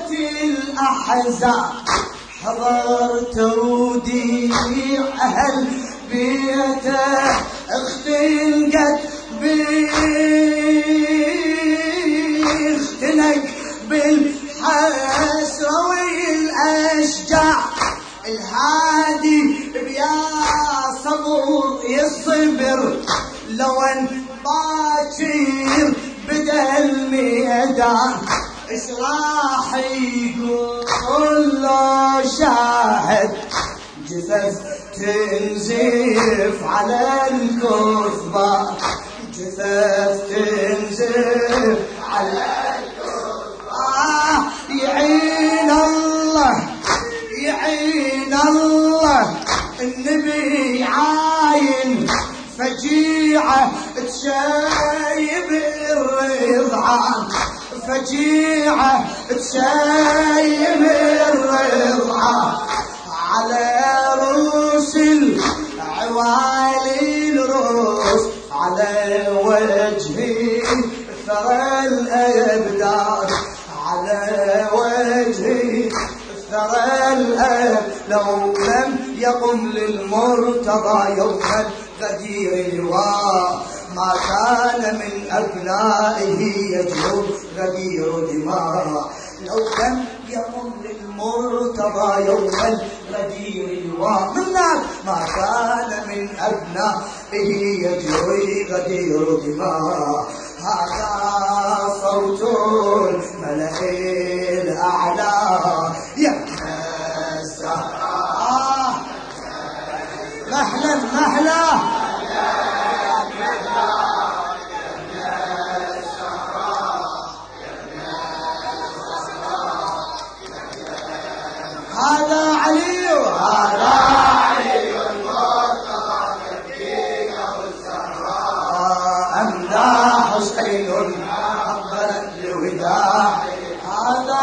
الأحزان حضرت وديع أهل بيته اختنقت اختنق بالحسرة والأشجاع الهادي بيا صبر يصبر لو ان باكر بدا الميدان ايش راح يقول له شاهد جثث تنزف على الكثبة جثث تنزف على الكثبة يعين الله يعين الله النبي عاين فجيعة تشايب الرضعان فجيعة تشايب الرضعان على رؤوس العوالي الروس على وجهي ثرى الأبدار على وجهي ثرى الأب لو لم يقم للمرتضى يوم غدير لواء ما كان من أبنائه يجلو غدير دماء لو لم يقم للمرتضى يوم غدير لواء منك ما كان من أبنائه يجري غدير دماء هذا صوت الملأ الأعلى يا الزهراء مهلا مهلا هذا علي وهذا علي المرتضى تبكيه الزهراء أمدى حسين أقبلت لوداع هذا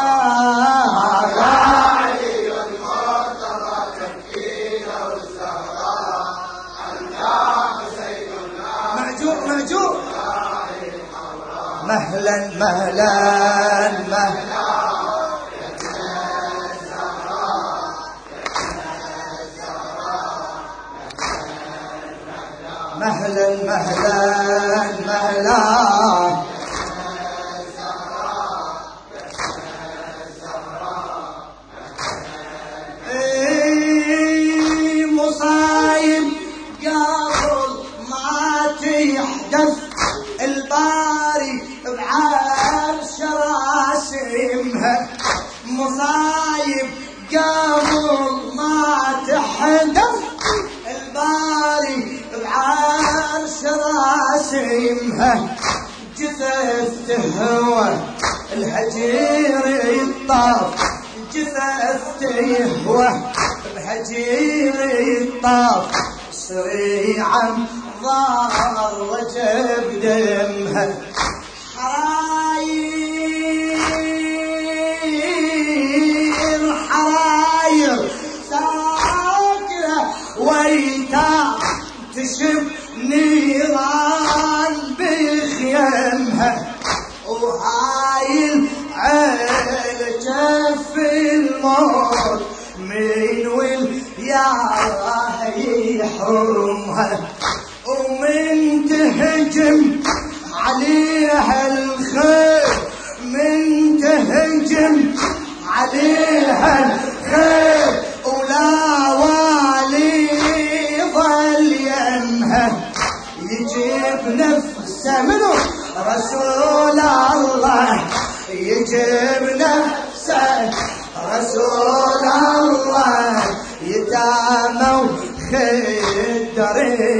علي المرتضى تبكيه الزهراء أمدى حسين معجور مهلا مهلا مهلا مهلا مهلا مهلا مصايب قبل ما تحدث الباري بعرش راسمها مصايب قبل ما تحدث الباري بعرش راسمها جثث تهوى الهجير الطاف جثث تهوى الهجير الطاف سريعا ضار رجب دمها حراير ساكنة ويتام تشب نيران بخيمها وهاي العيل جف الموت من واليارة يحرمها ومن تهجم عليها الخير من تهجم عليها الخير ولا والي ظل يمها يجيب نفسه منه رسول الله يجيب نفسه رسول الله يتامى خدر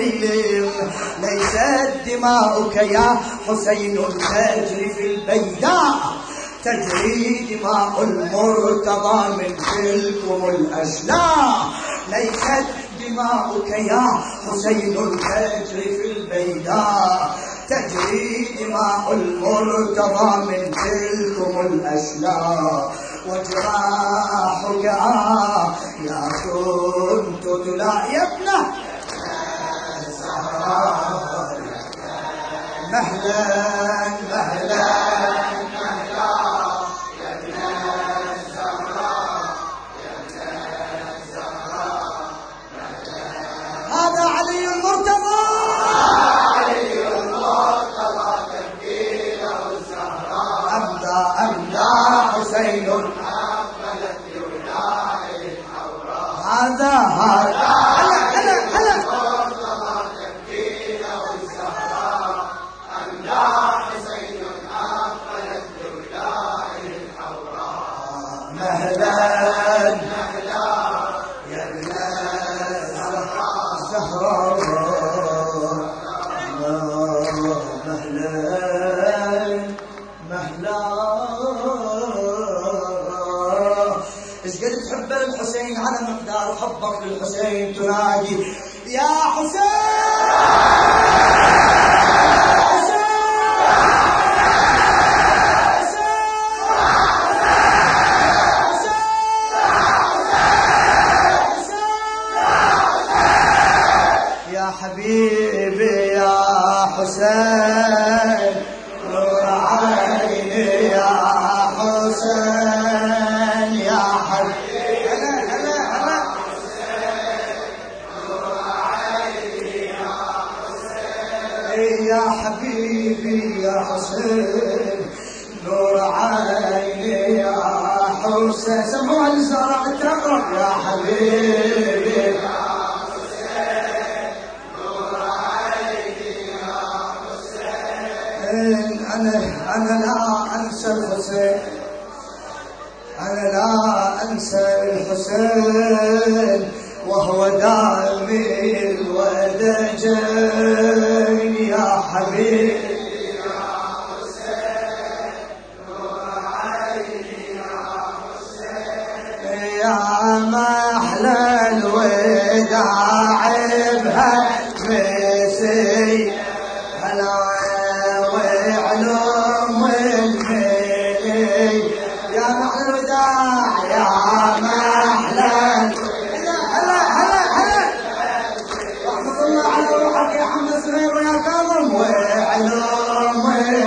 ليست دماؤك يا حسين تجري في البيداء تجري دماء المرتضى من تلكم الأشلاء ليست دماؤك يا حسين تجري في البيداء تجري دماء المرتضى من تلكم الأشلاء وجراحك يا كنت تلا يا ابنه مهلا مهلا حسين هذا هلا مهلا يا ابن الزهراء مهلا مهلا ايش قد تحب الحسين على مقدار حبك للحسين تنادي يا حبيبي يا حسين نور عيني يا حسين يا حبيبي هلا نور عيني يا حسين يا حبيبي يا حسين نور عيني يا حسين سموها للزهراء التقرب يا حبيبي أنا لا أنسى الحسين أنا لا أنسى الحسين وهو دائمي الودجين يا حبيبي يا حسين نور عيني يا حسين يا محلى الوداع بهالمسي هلا يا محلى الوداع يا محلى هلا رحمة الله على روحك يا حمد سهير ويا كاظم وعلوم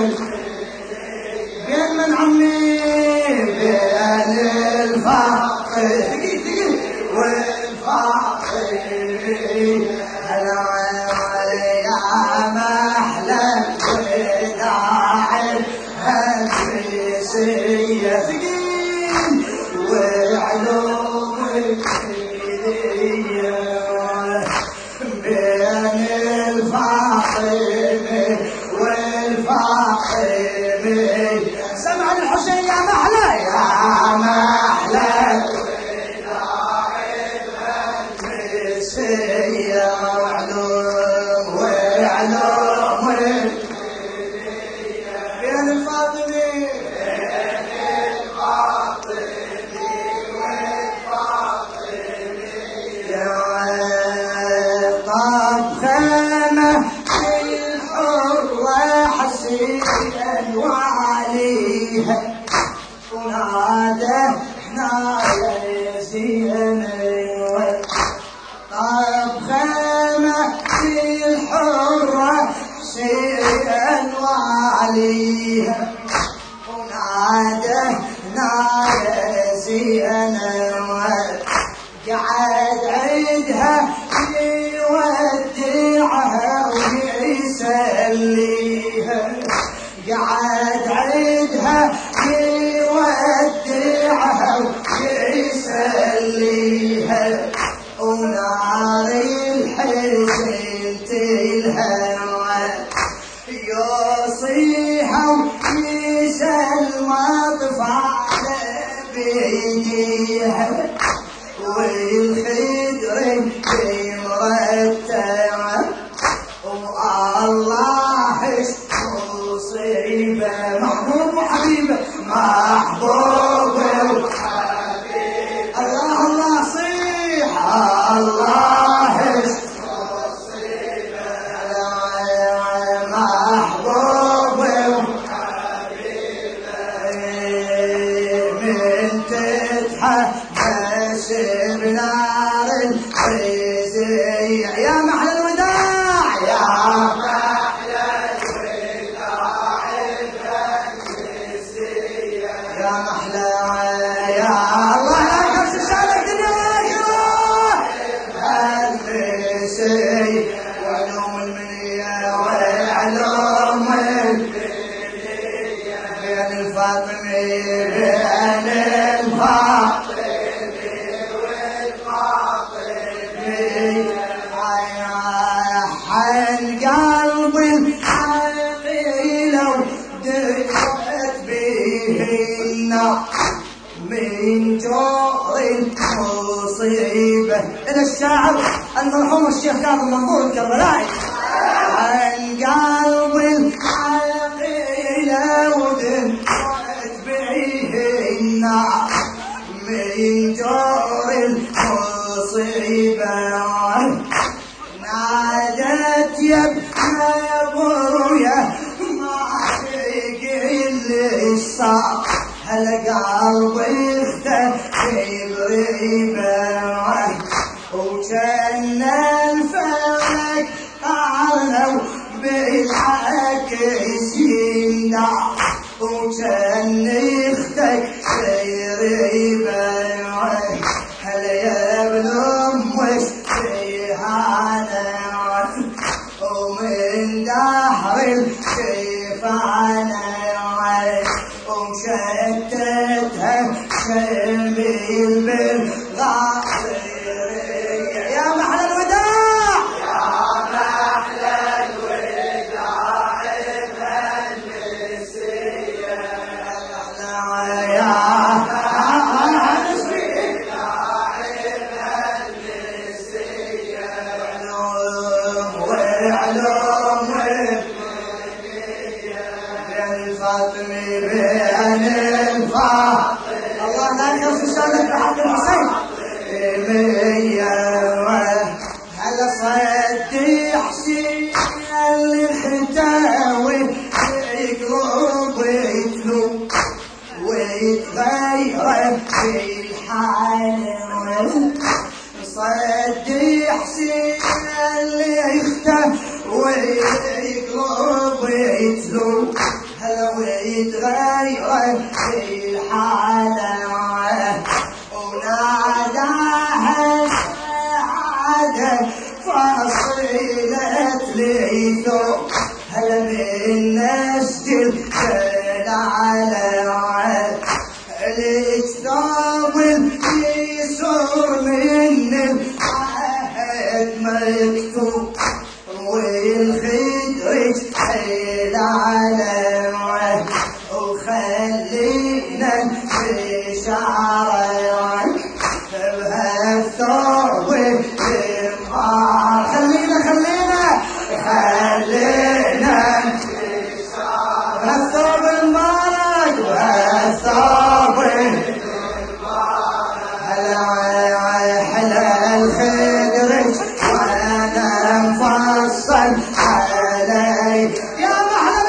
بين من عمي بين الفاقد والفاقد هلا يا محلى الوداع هالمسية ثقيل وعلوم الكلية بين الفاطمة والفاطمة سمع الحسين يا محلى يا محلى وداع المسية وعلوم بين الفاطمة طاب خيمة في الحرة حسينا وعليها ونادى احنا يا زينب طاب خيمة في الحرة حسينا وعليها ونادى يا زينب قعد عيدها يودعها ويسليها قعد عيدها يودعها ويسليها ونار الحزن تلهوى يوصيها ويسلم طفال بيديها والخير من جور المصيبة. إلى الشاعر المرحوم الشيخ كاظم منظور الكربلائي. عن قلب العقيل ودمعت به النار من جور المصيبة. نادت يا ابن ابويا ما تقل الصار هلا قلبي اختفي بريبه وكان الفلك طالوا بالعكس يندع وكان اختفي بريبه هلا يا ابن ام وش فيها ومن دهر الشيفانة ومشتتها شميل بالغاطرية. يا محلى الوداع يا محلى الوداع المهندسية يا الله لا يخص الشهادة بحق الحسين. هلا صدي حسين اللي ختاوي يقلب ويتلو ويتغير في الحال. صدي حسين اللي يختاوي ويقلب ويتلو هلا ويتغير في الحالة وناداها السعادة فصيلت ليثو هلا من نسجل على الكتاب يسور من العهد مكتوب والخدرج حيل على وخلينا في شعرك بهالثوب المار. خلينا في شعرك بهالثوب المبارك وهالثوب المبارك. هلا الخدرج وانا مفصل علي. يا محلى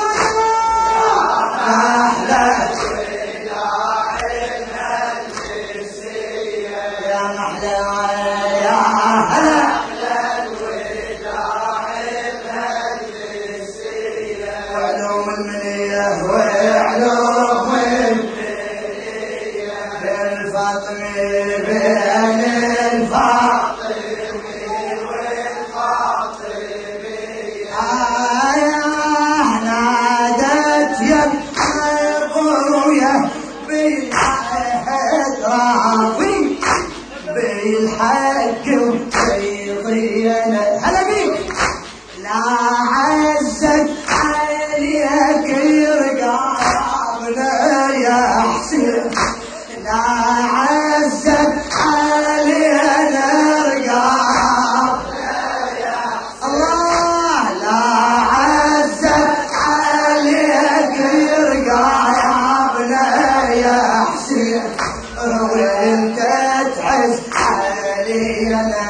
بالحق وبيضينا. هلا بيك لا عزت عليك رقابنا يا حسين. لا عزت علينا رقابنا يا حسين. الله لا عزت عليك رقابنا يا حسين وانت تعز علينا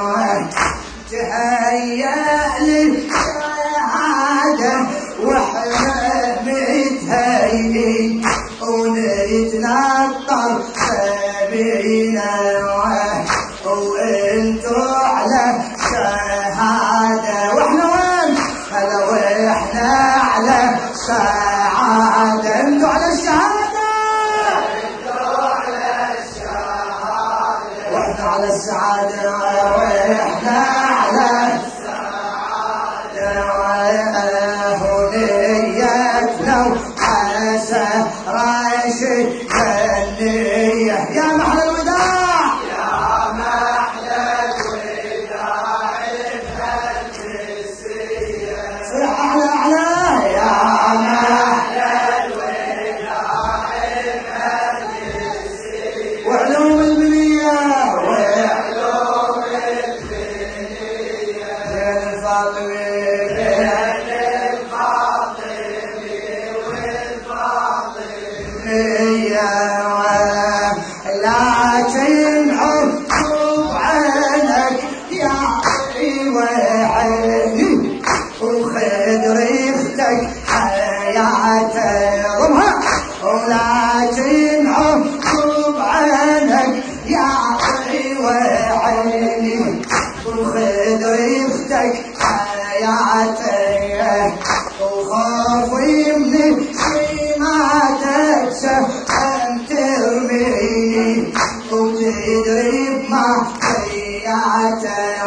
تهيأ للشهادة واحنا متهيئين ونتنطر بينا وانتو على شهادة واحنا وين؟ هلا واحنا على سعادة. انتو على الشهادة على السعادة واحنا على السعادة هنيتنا وحسن راشد النية. يا محلى الوداع يا محلى الوداع المهندسية. صيح أعلى أعلى. يا محلى الوداع المهندسية. ولكن عقب عينك يا وعيني وخذ ريختك حياتي ضمها ولكن عقب عينك يا وعيني وخذ ريختك حياتي وخافي من شي ما تكسى أن ترميني وتدري بما ضيعته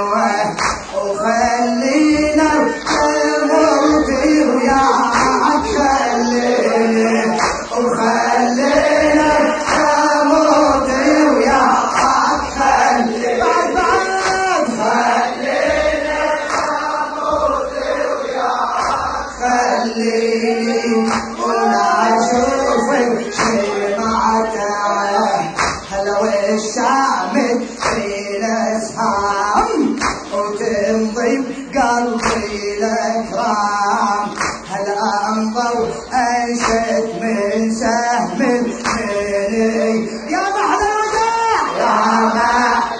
وخلينا بموتي وياك خليني وخلينا بموتي وياك خليني بعد خلينا بموتي وياك خليني ولا اشوفك شي معته هلا والشامت في الاسهام وتمضي بقلبي الاكرام هلا انظر انشد من سهم مني يا محلى الوداع يا محلى